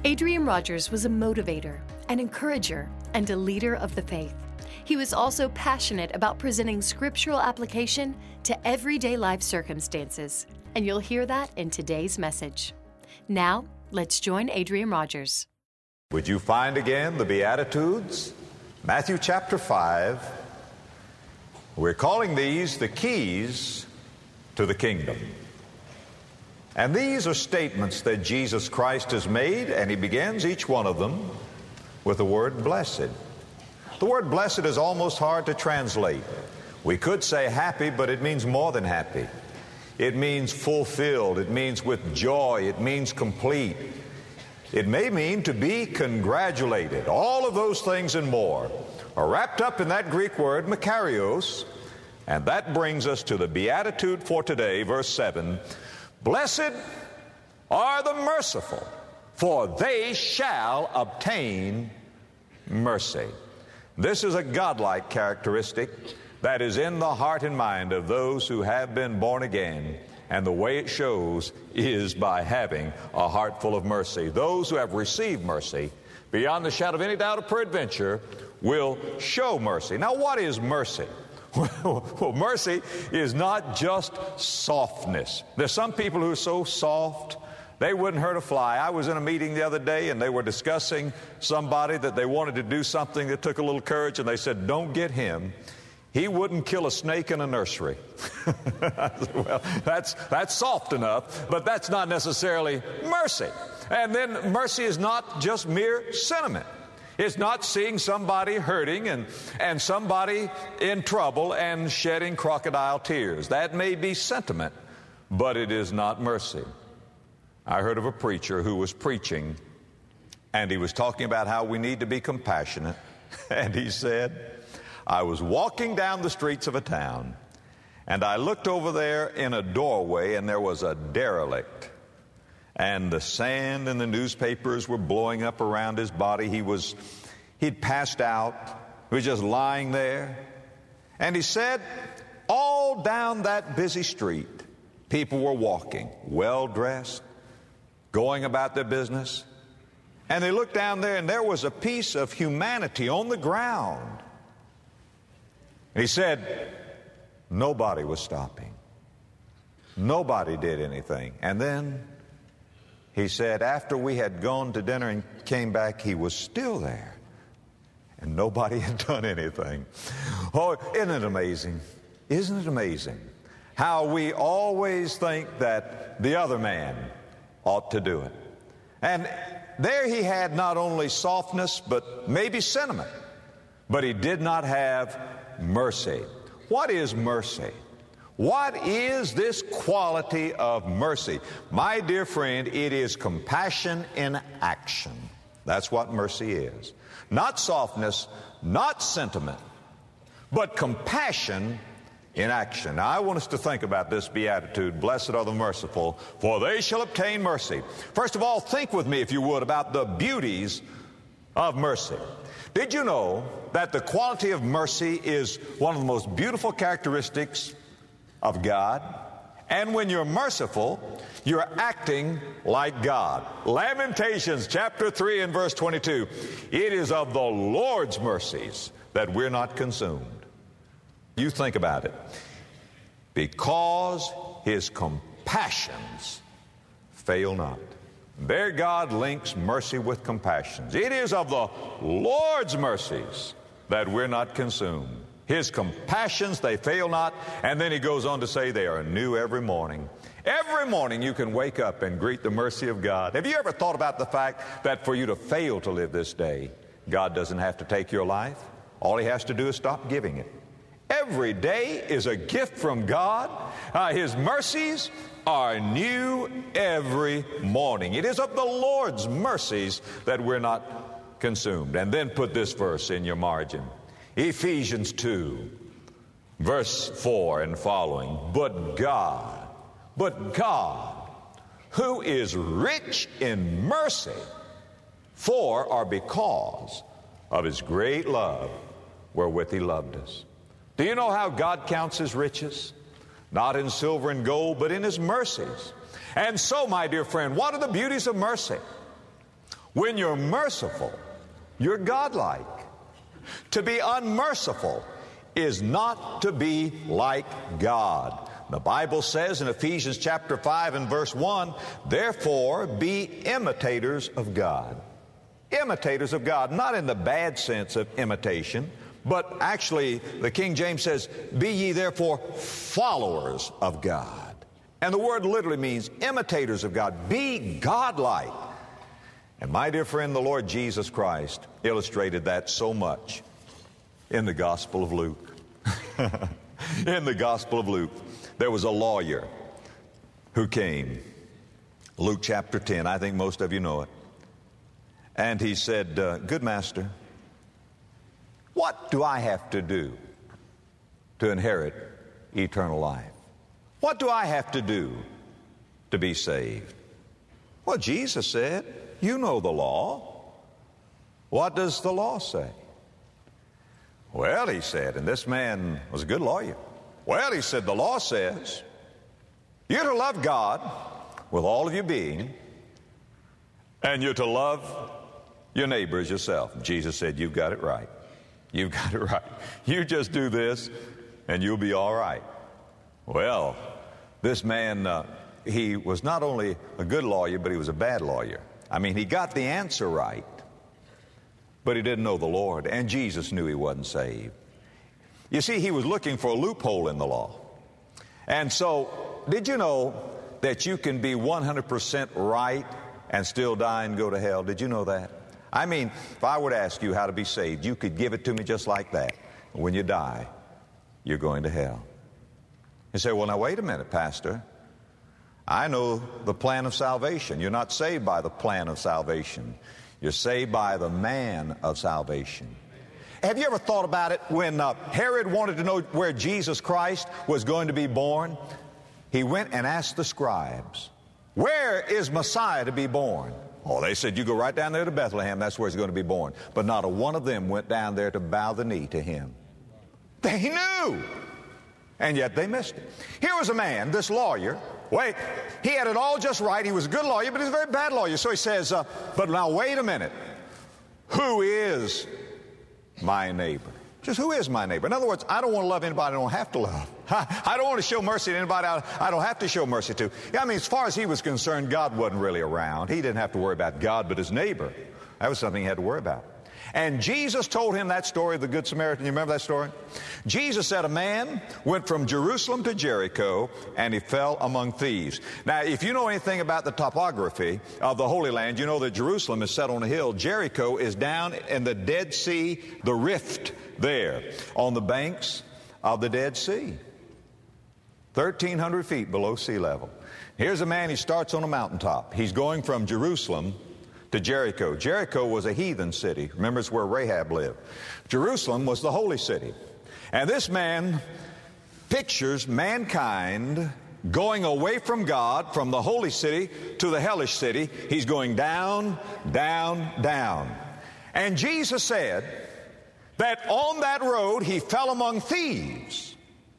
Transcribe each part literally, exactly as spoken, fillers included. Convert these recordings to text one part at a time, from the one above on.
Adrian Rogers was a motivator, an encourager, and a leader of the faith. He was also passionate about presenting scriptural application to everyday life circumstances, and you'll hear that in today's message. Now, let's join Adrian Rogers. Would you find again the Beatitudes? Matthew chapter five. We're calling these the keys to the kingdom. And these are statements that Jesus Christ has made, and he begins each one of them with the word blessed. The word blessed is almost hard to translate. We could say happy, but it means more than happy. It means fulfilled. It means with joy. It means complete. It may mean to be congratulated. All of those things and more are wrapped up in that Greek word makarios, and that brings us to the Beatitude for today, verse seven. Blessed are the merciful, for they shall obtain mercy. This is a godlike characteristic that is in the heart and mind of those who have been born again. And the way it shows is by having a heart full of mercy. Those who have received mercy, beyond the shadow of any doubt or peradventure, will show mercy. Now, what is mercy? Well, mercy is not just softness. There's some people who are so soft, they wouldn't hurt a fly. I was in a meeting the other day, and they were discussing somebody that they wanted to do something that took a little courage, and they said, don't get him. He wouldn't kill a snake in a nursery. Well, that's, that's soft enough, but that's not necessarily mercy. And then mercy is not just mere sentiment. It's not seeing somebody hurting and, and somebody in trouble and shedding crocodile tears. That may be sentiment, but it is not mercy. I heard of a preacher who was preaching, and he was talking about how we need to be compassionate. And he said, I was walking down the streets of a town, and I looked over there in a doorway, and there was a derelict. And the sand and the newspapers were blowing up around his body. He was, he'd passed out. He was just lying there. And he said, all down that busy street, people were walking, well-dressed, going about their business. And they looked down there, and there was a piece of humanity on the ground. And he said, nobody was stopping. Nobody did anything. And then he said, after we had gone to dinner and came back, he was still there. And nobody had done anything. Oh, isn't it amazing? Isn't it amazing how we always think that the other man ought to do it? And there he had not only softness, but maybe sentiment. But he did not have mercy. What is mercy? What is this quality of mercy? My dear friend, it is compassion in action. That's what mercy is. Not softness, not sentiment, but compassion in action. Now, I want us to think about this beatitude. Blessed are the merciful, for they shall obtain mercy. First of all, think with me, if you would, about the beauties of mercy. Did you know that the quality of mercy is one of the most beautiful characteristics of God? And when you're merciful, you're acting like God. Lamentations chapter three and verse twenty-two. It is of the Lord's mercies that we're not consumed. You think about it. Because his compassions fail not. There God links mercy with compassions. It is of the Lord's mercies that we're not consumed. His compassions, they fail not. And then he goes on to say they are new every morning. Every morning you can wake up and greet the mercy of God. Have you ever thought about the fact that for you to fail to live this day, God doesn't have to take your life? All he has to do is stop giving it. Every day is a gift from God. Uh, his mercies are new every morning. It is of the Lord's mercies that we're not consumed. And then put this verse in your margin. Ephesians two, verse four and following. But God, but God, who is rich in mercy, for or because of his great love wherewith he loved us. Do you know how God counts his riches? Not in silver and gold, but in his mercies. And so, my dear friend, what are the beauties of mercy? When you're merciful, you're godlike. To be unmerciful is not to be like God. The Bible says in Ephesians chapter five and verse one, therefore be imitators of God. Imitators of God, not in the bad sense of imitation, but actually the King James says, be ye therefore followers of God. And the word literally means imitators of God. Be godlike. And my dear friend, the Lord Jesus Christ illustrated that so much in the Gospel of Luke. In the Gospel of Luke, there was a lawyer who came. Luke chapter ten, I think most of you know it. And he said, uh, good master, what do I have to do to inherit eternal life? What do I have to do to be saved? Well, Jesus said, you know the law. What does the law say? Well, he said, and this man was a good lawyer. Well, he said, the law says you're to love God with all of your being, and you're to love your neighbor as yourself. Jesus said, you've got it right. You've got it right. You just do this, and you'll be all right. Well, this man, uh, he was not only a good lawyer, but he was a bad lawyer. I mean, he got the answer right, but he didn't know the Lord, and Jesus knew he wasn't saved. You see, he was looking for a loophole in the law. And so, did you know that you can be one hundred percent right and still die and go to hell? Did you know that? I mean, if I were to ask you how to be saved, you could give it to me just like that. When you die, you're going to hell. You say, well, now wait a minute, Pastor. I know the plan of salvation. You're not saved by the plan of salvation. You're saved by the man of salvation. Have you ever thought about it when uh, Herod wanted to know where Jesus Christ was going to be born? He went and asked the scribes, where is Messiah to be born? Oh, they said, you go right down there to Bethlehem. That's where he's going to be born. But not a one of them went down there to bow the knee to him. They knew. And yet they missed it. Here was a man, this lawyer. Wait, he had it all just right. He was a good lawyer, but he's a very bad lawyer. So he says, uh, but now wait a minute. Who is my neighbor? Just who is my neighbor? In other words, I don't want to love anybody I don't have to love. I don't want to show mercy to anybody I don't have to show mercy to. I mean, as far as he was concerned, God wasn't really around. He didn't have to worry about God, but his neighbor. That was something he had to worry about. And Jesus told him that story of the Good Samaritan. You remember that story? Jesus said a man went from Jerusalem to Jericho, and he fell among thieves. Now, if you know anything about the topography of the Holy Land, you know that Jerusalem is set on a hill. Jericho is down in the Dead Sea, the rift there, on the banks of the Dead Sea. thirteen hundred feet below sea level. Here's a man, he starts on a mountaintop. He's going from Jerusalem to Jericho. Jericho was a heathen city. Remember, it's where Rahab lived. Jerusalem was the holy city. And this man pictures mankind going away from God, from the holy city to the hellish city. He's going down, down, down. And Jesus said that on that road he fell among thieves.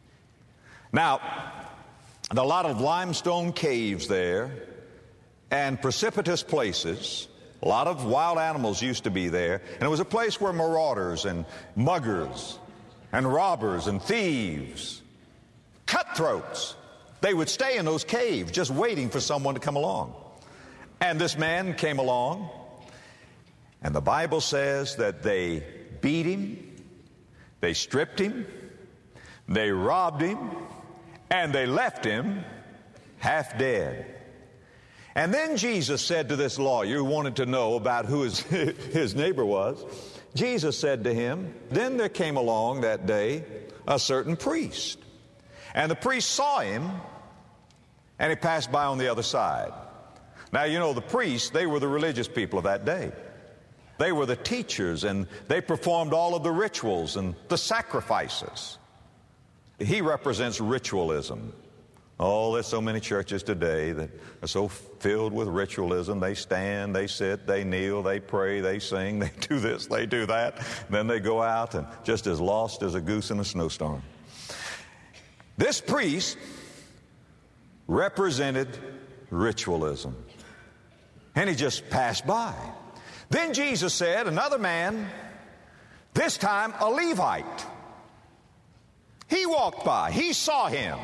Now, there are a lot of limestone caves there and precipitous places. A lot of wild animals used to be there, and it was a place where marauders and muggers and robbers and thieves, cutthroats, they would stay in those caves just waiting for someone to come along. And this man came along, and the Bible says that they beat him, they stripped him, they robbed him, and they left him half dead. And then Jesus said to this lawyer who wanted to know about who his, his neighbor was, Jesus said to him, then there came along that day a certain priest. And the priest saw him, and he passed by on the other side. Now, you know, the priests, they were the religious people of that day. They were the teachers, and they performed all of the rituals and the sacrifices. He represents ritualism. Oh, there's so many churches today that are so filled with ritualism. They stand, they sit, they kneel, they pray, they sing, they do this, they do that. Then they go out and just as lost as a goose in a snowstorm. This priest represented ritualism. And he just passed by. Then Jesus said, another man, this time a Levite, he walked by, he saw him,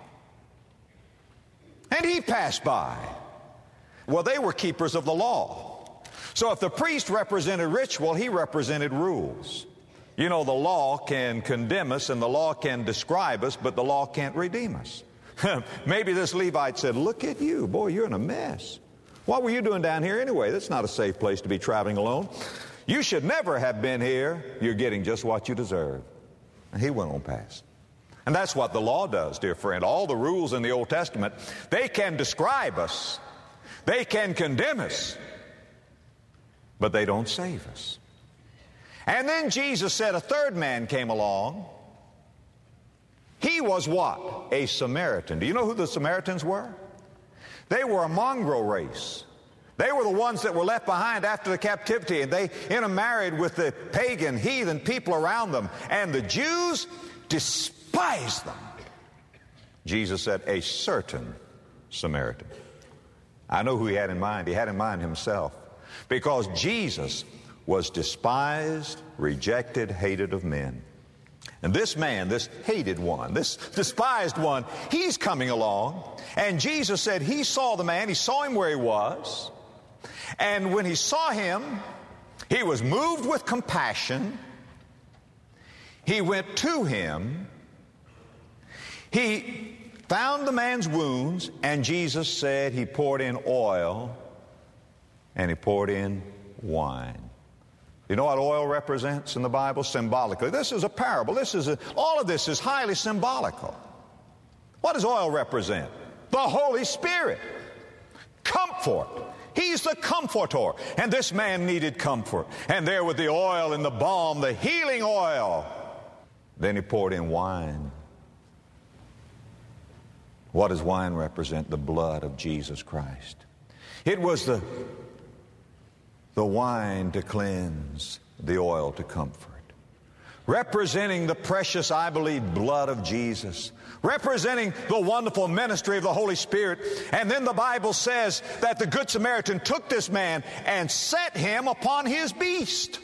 and he passed by. Well, they were keepers of the law. So if the priest represented ritual, he represented rules. You know, the law can condemn us and the law can describe us, but the law can't redeem us. Maybe this Levite said, look at you, boy, you're in a mess. What were you doing down here anyway? That's not a safe place to be traveling alone. You should never have been here. You're getting just what you deserve. And he went on past. And that's what the law does, dear friend. All the rules in the Old Testament, they can describe us. They can condemn us. But they don't save us. And then Jesus said a third man came along. He was what? A Samaritan. Do you know who the Samaritans were? They were a mongrel race. They were the ones that were left behind after the captivity, and they intermarried with the pagan, heathen people around them. And the Jews despised them. Jesus said, a certain Samaritan. I know who he had in mind. He had in mind himself. Because Jesus was despised, rejected, hated of men. And this man, this hated one, this despised one, he's coming along. And Jesus said he saw the man, he saw him where he was. And when he saw him, he was moved with compassion. He went to him. He found the man's wounds, and Jesus said he poured in oil and he poured in wine. You know what oil represents in the Bible? Symbolically. This is a parable. This is a, all of this is highly symbolical. What does oil represent? The Holy Spirit. Comfort. He's the comforter. And this man needed comfort. And there with the oil and the balm, the healing oil. Then he poured in wine. What does wine represent? The blood of Jesus Christ. It was the The wine to cleanse, the oil to comfort. Representing the precious, I believe, blood of Jesus. Representing the wonderful ministry of the Holy Spirit. And then the Bible says that the Good Samaritan took this man and set him upon his beast.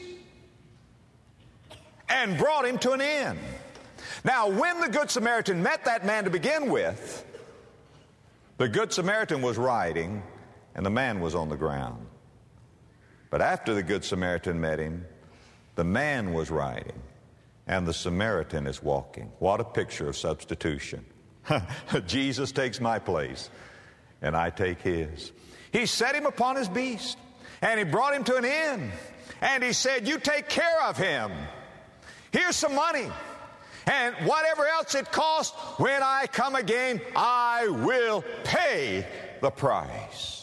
And brought him to an inn. Now, when the Good Samaritan met that man to begin with, the Good Samaritan was riding and the man was on the ground. But after the Good Samaritan met him, the man was riding, and the Samaritan is walking. What a picture of substitution. Jesus takes my place, and I take his. He set him upon his beast, and he brought him to an inn, and he said, you take care of him. Here's some money, and whatever else it costs, when I come again, I will pay the price.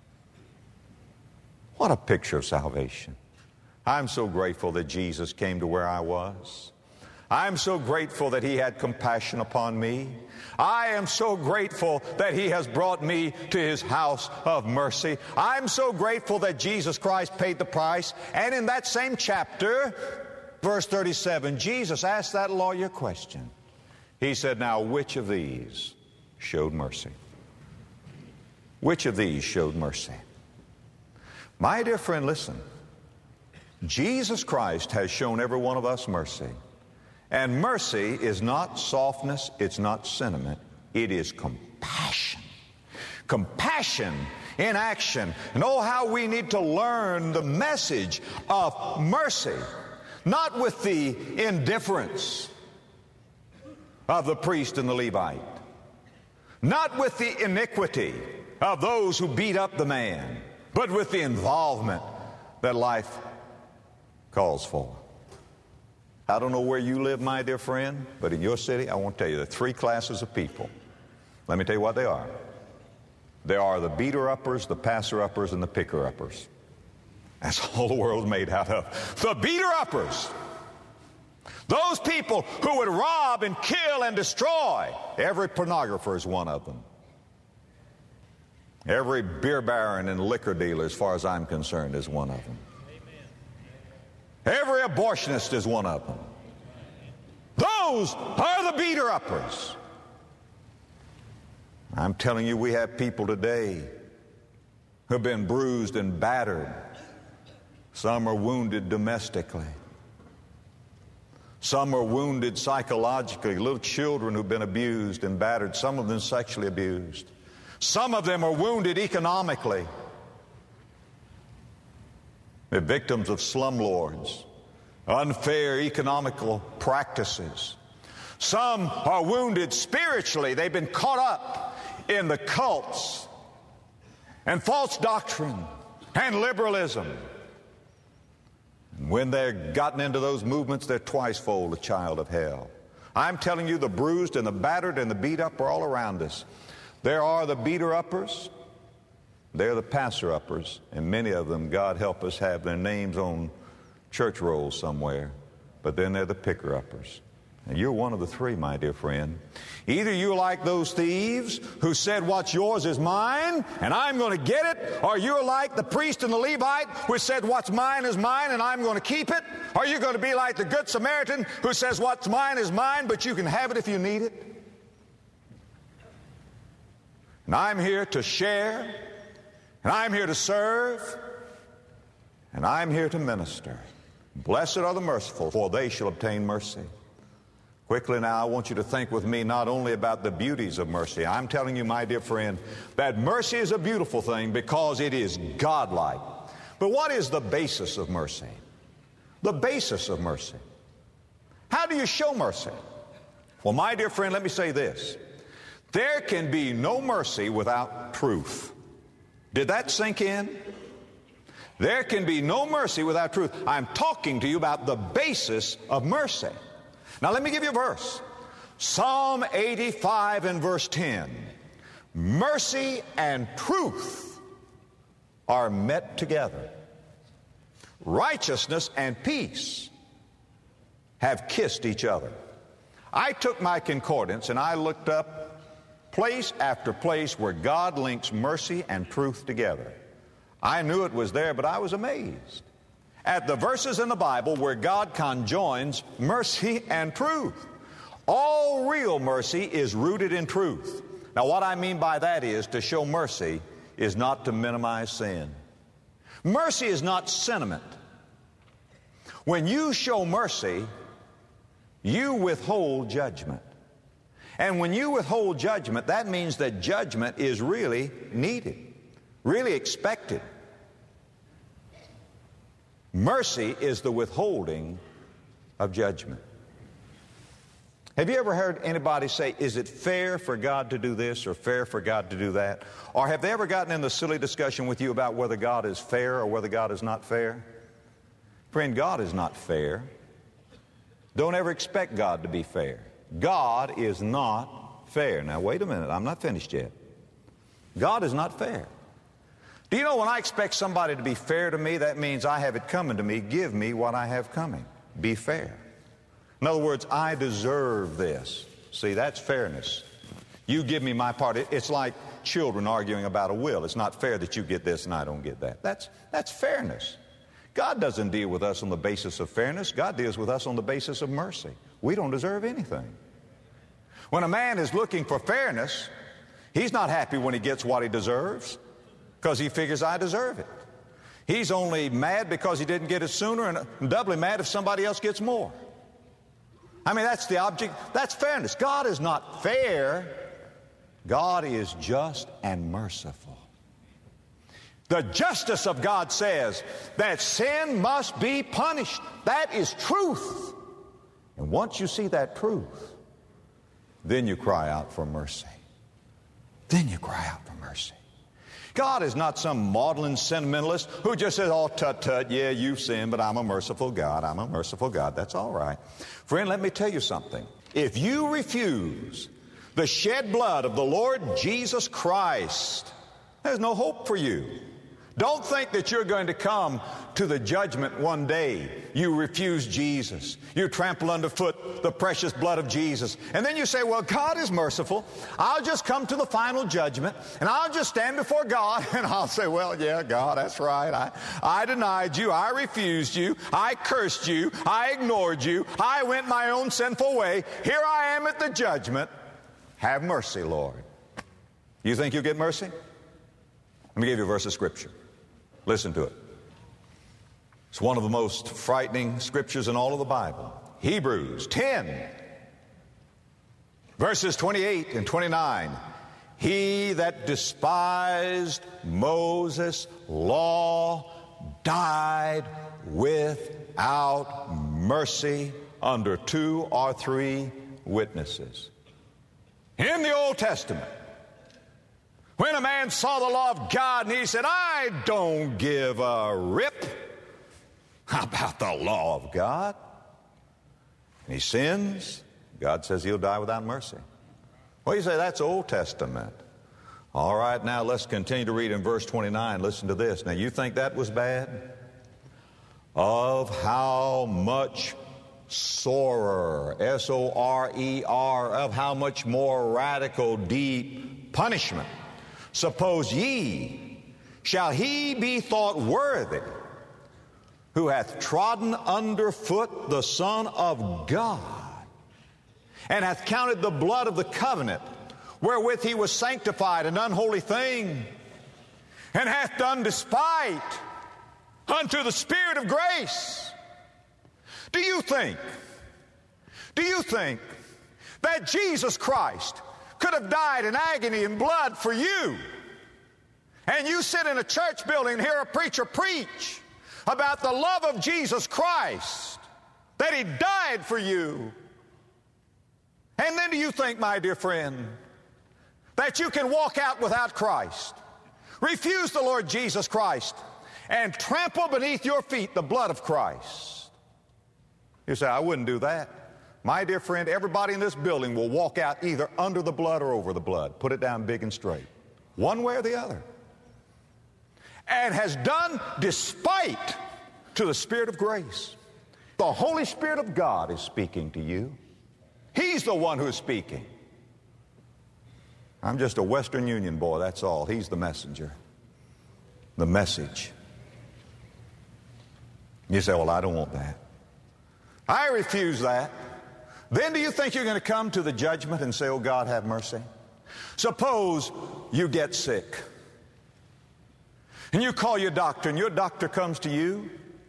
What a picture of salvation. I'm so grateful that Jesus came to where I was. I'm so grateful that he had compassion upon me. I am so grateful that he has brought me to his house of mercy. I'm so grateful that Jesus Christ paid the price. And in that same chapter, verse thirty-seven, Jesus asked that lawyer question. He said, now, which of these showed mercy? Which of these showed mercy? My dear friend, listen. Jesus Christ has shown every one of us mercy. And mercy is not softness, it's not sentiment, it is compassion. Compassion in action. And oh, how we need to learn the message of mercy. Not with the indifference of the priest and the Levite. Not with the iniquity of those who beat up the man. But with the involvement that life calls for. I don't know where you live, my dear friend, but in your city, I want to tell you there are three classes of people. Let me tell you what they are. There are the beater-uppers, the passer-uppers, and the picker-uppers. That's all the world's made out of. The beater-uppers. Those people who would rob and kill and destroy. Every pornographer is one of them. Every beer baron and liquor dealer, as far as I'm concerned, is one of them. Amen. Every abortionist is one of them. Those are the beater-uppers. I'm telling you, we have people today who have been bruised and battered Some are wounded domestically. Some are wounded psychologically. Little children who've been abused and battered, some of them sexually abused. Some of them are wounded economically. They're victims of slumlords, unfair economical practices. Some are wounded spiritually. They've been caught up in the cults and false doctrine and liberalism. And when they've gotten into those movements, they're twice-fold a child of hell. I'm telling you, the bruised and the battered and the beat up are all around us. There are the beater-uppers. They're the passer-uppers. And many of them, God help us, have their names on church rolls somewhere. But then they're the picker-uppers. And you're one of the three, my dear friend. Either you're like those thieves who said, what's yours is mine, and I'm going to get it, or you're like the priest and the Levite who said, what's mine is mine, and I'm going to keep it, or you're going to be like the Good Samaritan who says, what's mine is mine, but you can have it if you need it. And I'm here to share, and I'm here to serve, and I'm here to minister. Blessed are the merciful, for they shall obtain mercy. Quickly now, I want you to think with me not only about the beauties of mercy. I'm telling you, my dear friend, that mercy is a beautiful thing because it is godlike. But what is the basis of mercy? The basis of mercy. How do you show mercy? Well, my dear friend, let me say this. There can be no mercy without truth. Did that sink in? There can be no mercy without truth. I'm talking to you about the basis of mercy. Now let me give you a verse. Psalm eighty-five and verse ten. Mercy and truth are met together. Righteousness and peace have kissed each other. I took my concordance and I looked up place after place where God links mercy and truth together. I knew it was there, but I was amazed at the verses in the Bible where God conjoins mercy and truth. All real mercy is rooted in truth. Now, what I mean by that is to show mercy is not to minimize sin. Mercy is not sentiment. When you show mercy, you withhold judgment. And when you withhold judgment, that means that judgment is really needed, really expected. Mercy is the withholding of judgment. Have you ever heard anybody say, is it fair for God to do this or fair for God to do that? Or have they ever gotten in the silly discussion with you about whether God is fair or whether God is not fair? Friend, God is not fair. Don't ever expect God to be fair. God is not fair. Now, wait a minute. I'm not finished yet. God is not fair. Do you know when I expect somebody to be fair to me, that means I have it coming to me. Give me what I have coming. Be fair. In other words, I deserve this. See, that's fairness. You give me my part. It's like children arguing about a will. It's not fair that you get this and I don't get that. That's, that's fairness. God doesn't deal with us on the basis of fairness. God deals with us on the basis of mercy. We don't deserve anything. When a man is looking for fairness, he's not happy when he gets what he deserves, because he figures I deserve it. He's only mad because he didn't get it sooner, and doubly mad if somebody else gets more. I mean, that's the object. That's fairness. God is not fair. God is just and merciful. The justice of God says that sin must be punished. That is truth. And once you see that truth, then you cry out for mercy. Then you cry out for mercy. God is not some maudlin sentimentalist who just says, oh, tut, tut, yeah, you've sinned, but I'm a merciful God. I'm a merciful God. That's all right. Friend, let me tell you something. If you refuse the shed blood of the Lord Jesus Christ, there's no hope for you. Don't think that you're going to come to the judgment one day. You refuse Jesus. You trample underfoot the precious blood of Jesus. And then you say, well, God is merciful. I'll just come to the final judgment, and I'll just stand before God, and I'll say, well, yeah, God, that's right. I, I denied you. I refused you. I cursed you. I ignored you. I went my own sinful way. Here I am at the judgment. Have mercy, Lord. You think you'll get mercy? Let me give you a verse of Scripture. Listen to it. It's one of the most frightening scriptures in all of the Bible. Hebrews ten, verses twenty-eight and twenty-nine. He that despised Moses' law died without mercy under two or three witnesses. In the Old Testament, when a man saw the law of God and he said, I don't give a rip about the law of God, and he sins, God says he'll die without mercy. Well, you say, that's Old Testament. All right, now let's continue to read in verse twenty-nine. Listen to this. Now, you think that was bad? Of how much sorer, S O R E R, of how much more radical, deep punishment, suppose ye, shall he be thought worthy, who hath trodden under foot the Son of God, and hath counted the blood of the covenant, wherewith he was sanctified, an unholy thing, and hath done despite unto the Spirit of grace. Do you think, do you think that Jesus Christ could have died in agony and blood for you? And you sit in a church building and hear a preacher preach about the love of Jesus Christ, that he died for you. And then do you think, my dear friend, that you can walk out without Christ, refuse the Lord Jesus Christ, and trample beneath your feet the blood of Christ? You say, I wouldn't do that. My dear friend, everybody in this building will walk out either under the blood or over the blood. Put it down big and straight. One way or the other. And has done despite to the Spirit of grace. The Holy Spirit of God is speaking to you. He's the one who is speaking. I'm just a Western Union boy, that's all. He's the messenger. The message. You say, well, I don't want that. I refuse that. Then do you think you're going to come to the judgment and say, oh, God, have mercy? Suppose you get sick. And you call your doctor, and your doctor comes to you.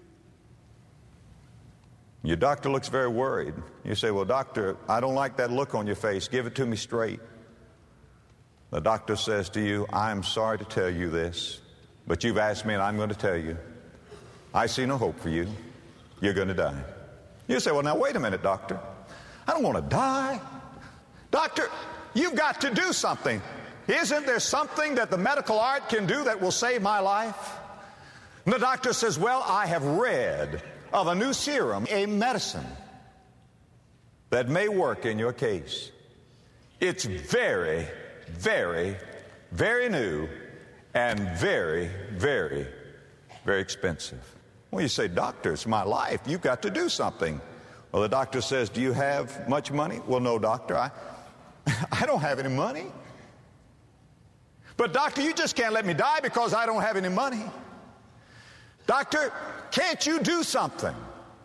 Your doctor looks very worried. You say, well, doctor, I don't like that look on your face. Give it to me straight. The doctor says to you, I'm sorry to tell you this, but you've asked me and I'm going to tell you. I see no hope for you. You're going to die. You say, well, now, wait a minute, doctor. I don't want to die. Doctor, you've got to do something. Isn't there something that the medical art can do that will save my life? And the doctor says, well, I have read of a new serum, a medicine that may work in your case. It's very, very, very new and very, very, very expensive. Well, you say, doctor, it's my life. You've got to do something. Well, the doctor says, do you have much money? Well, no, doctor, I, I don't have any money. But doctor, you just can't let me die because I don't have any money. Doctor, can't you do something?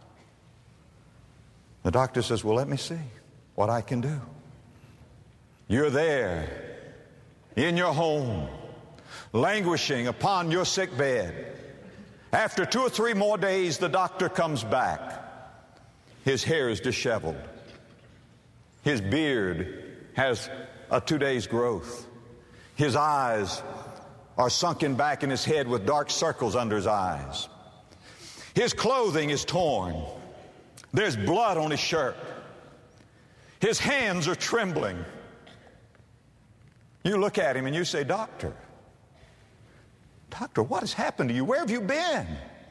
The doctor says, well, let me see what I can do. You're there in your home, languishing upon your sick bed. After two or three more days, the doctor comes back. His hair is disheveled. His beard has a two days growth. His eyes are sunken back in his head with dark circles under his eyes. His clothing is torn. There's blood on his shirt. His hands are trembling. You look at him and you say, doctor, doctor, what has happened to you? Where have you been?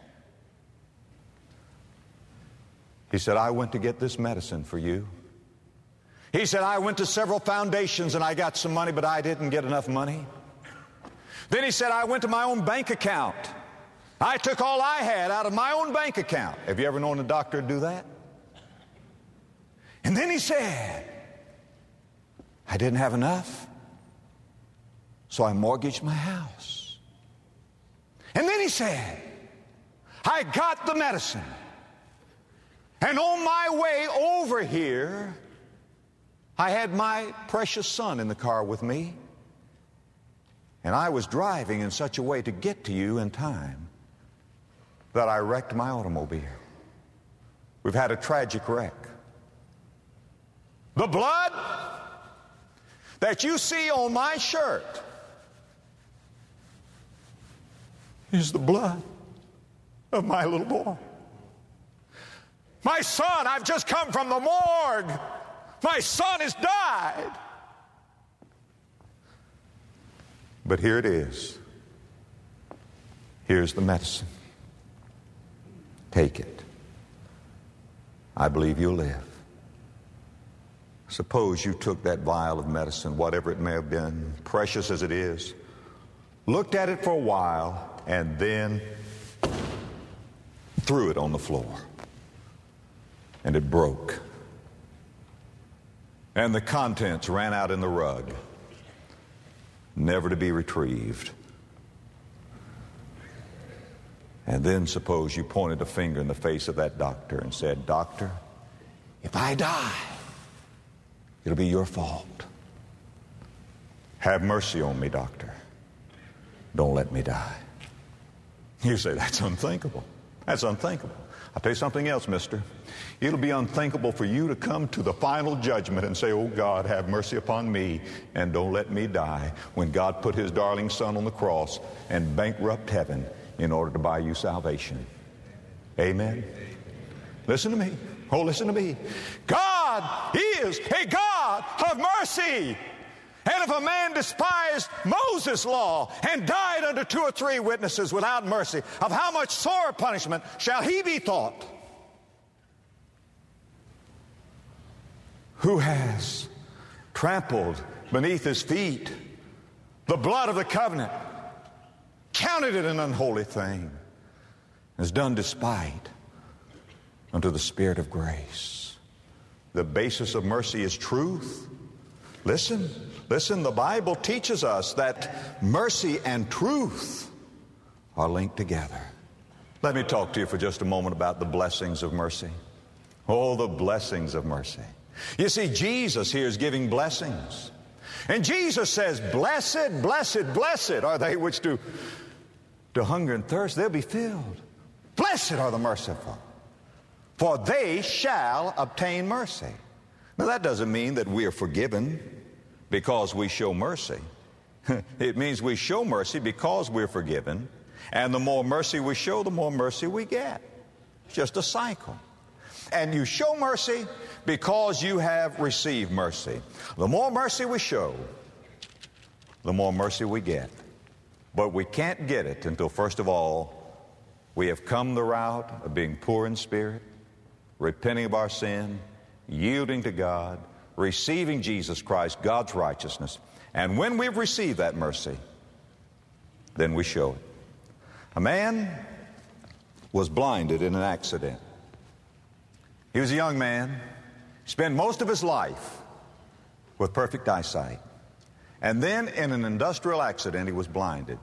He said, I went to get this medicine for you. He said, I went to several foundations and I got some money, but I didn't get enough money. Then he said, I went to my own bank account. I took all I had out of my own bank account. Have you ever known a doctor do that? And then he said, I didn't have enough, so I mortgaged my house. And then he said, I got the medicine. And on my way over here, I had my precious son in the car with me. And I was driving in such a way to get to you in time. that I wrecked my automobile. We've had a tragic wreck. The blood that you see on my shirt is the blood of my little boy. My son, I've just come from the morgue. My son has died. But here it is. Here's the medicine. Take it. I believe you'll live. Suppose you took that vial of medicine, whatever it may have been, precious as it is, looked at it for a while, and then threw it on the floor. And it broke. And the contents ran out in the rug, never to be retrieved. And then suppose you pointed a finger in the face of that doctor and said, "Doctor, if I die, it'll be your fault. Have mercy on me, doctor. Don't let me die." You say, "That's unthinkable. That's unthinkable." I'll tell you something else, mister. It'll be unthinkable for you to come to the final judgment and say, "Oh God, have mercy upon me and don't let me die," when God put his darling son on the cross and bankrupt heaven in order to buy you salvation. Amen? Listen to me. Oh, listen to me. God is a God of mercy. And if a man despised Moses' law and died under two or three witnesses without mercy, of how much sore punishment shall he be thought? Who has trampled beneath his feet the blood of the covenant, counted it an unholy thing, has done despite unto the Spirit of grace. The basis of mercy is truth. Listen, listen, the Bible teaches us that mercy and truth are linked together. Let me talk to you for just a moment about the blessings of mercy. Oh, the blessings of mercy. You see, Jesus here is giving blessings. And Jesus says, "Blessed, blessed, blessed are they which do, do hunger and thirst, they'll be filled. Blessed are the merciful, for they shall obtain mercy." Now, that doesn't mean that we are forgiven because we show mercy. It means we show mercy because we're forgiven, and the more mercy we show, the more mercy we get. It's just a cycle. And you show mercy because you have received mercy. The more mercy we show, the more mercy we get. But we can't get it until, first of all, we have come the route of being poor in spirit, repenting of our sin, yielding to God, receiving Jesus Christ, God's righteousness. And when we've received that mercy, then we show it. A man was blinded in an accident. He was a young man, spent most of his life with perfect eyesight. And then in an industrial accident, he was blinded.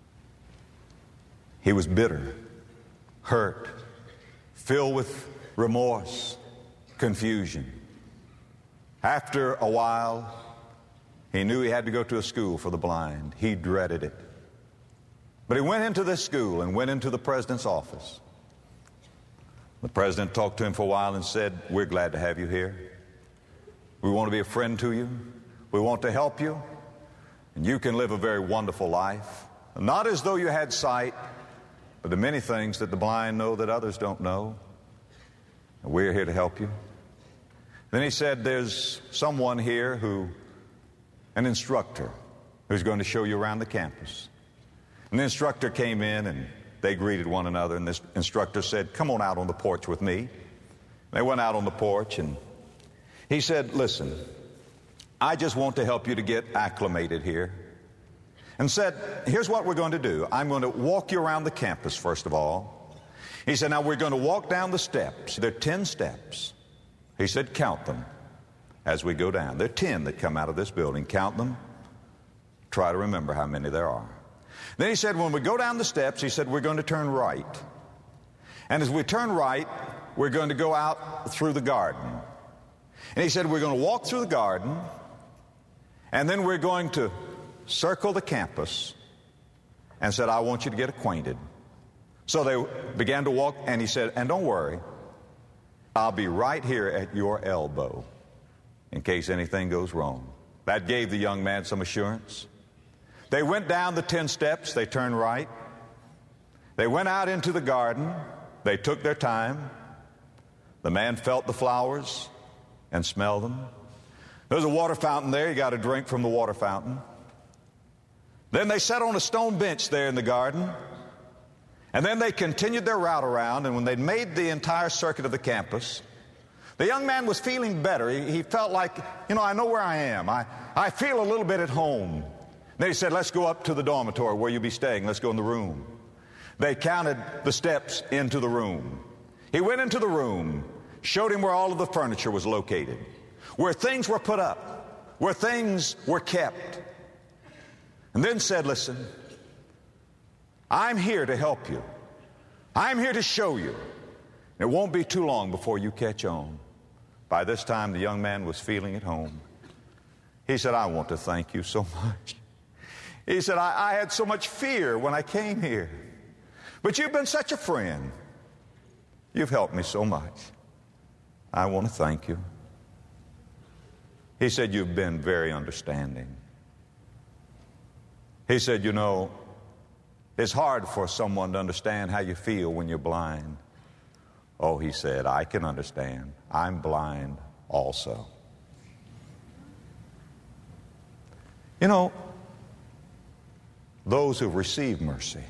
He was bitter, hurt, filled with remorse, confusion. After a while, he knew he had to go to a school for the blind. He dreaded it. But he went into this school and went into the president's office. The president talked to him for a while and said, "We're glad to have you here. We want to be a friend to you. We want to help you. And you can live a very wonderful life. Not as though you had sight, but the many things that the blind know that others don't know. And we're here to help you." Then he said, "There's someone here who, an instructor, who's going to show you around the campus." And the instructor came in and they greeted one another, and this instructor said, "Come on out on the porch with me." They went out on the porch, and he said, "Listen, I just want to help you to get acclimated here." And said, "Here's what we're going to do. I'm going to walk you around the campus, first of all." He said, "Now we're going to walk down the steps. There are ten steps." He said, "Count them as we go down. There are ten that come out of this building. Count them. Try to remember how many there are." Then he said, when we go down the steps, he said, we're going to turn right. And as we turn right, we're going to go out through the garden. And he said, we're going to walk through the garden, and then we're going to circle the campus, and said, I want you to get acquainted. So they began to walk, and he said, and don't worry, I'll be right here at your elbow in case anything goes wrong. That gave the young man some assurance. They went down the ten steps. They turned right. They went out into the garden. They took their time. The man felt the flowers and smelled them. There's a water fountain there. He got a drink from the water fountain. Then they sat on a stone bench there in the garden. And then they continued their route around, and when they'd made the entire circuit of the campus, the young man was feeling better. He, he felt like, you know, I know where I am. I, I feel a little bit at home. Then he said, let's go up to the dormitory where you'll be staying. Let's go in the room. They counted the steps into the room. He went into the room, showed him where all of the furniture was located, where things were put up, where things were kept, and then said, listen, I'm here to help you. I'm here to show you. It won't be too long before you catch on. By this time, the young man was feeling at home. He said, I want to thank you so much. He said, I, I had so much fear when I came here, but you've been such a friend. You've helped me so much. I want to thank you. He said, you've been very understanding. He said, you know, it's hard for someone to understand how you feel when you're blind. Oh, he said, I can understand. I'm blind also. You know, those who've received mercy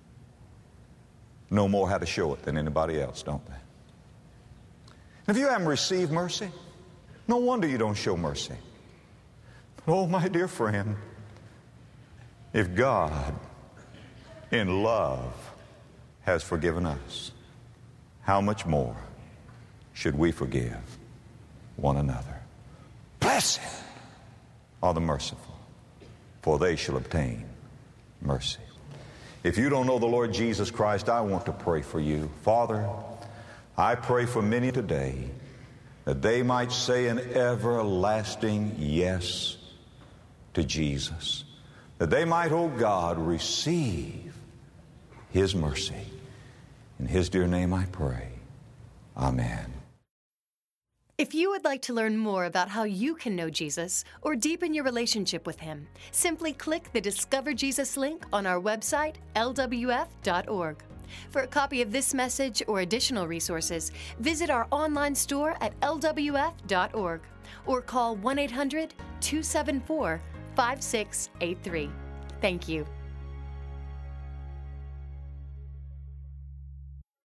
know more how to show it than anybody else, don't they? If you haven't received mercy, no wonder you don't show mercy. Oh, my dear friend, if God in love has forgiven us, how much more should we forgive one another? Blessed are the merciful, for they shall obtain mercy. If you don't know the Lord Jesus Christ, I want to pray for you. Father, I pray for many today that they might say an everlasting yes to Jesus, that they might, oh God, receive His mercy. In His dear name I pray. Amen. If you would like to learn more about how you can know Jesus or deepen your relationship with Him, simply click the Discover Jesus link on our website, L W F dot org. For a copy of this message or additional resources, visit our online store at L W F dot org or call one eight hundred, two seven four, five six eight three. Thank you.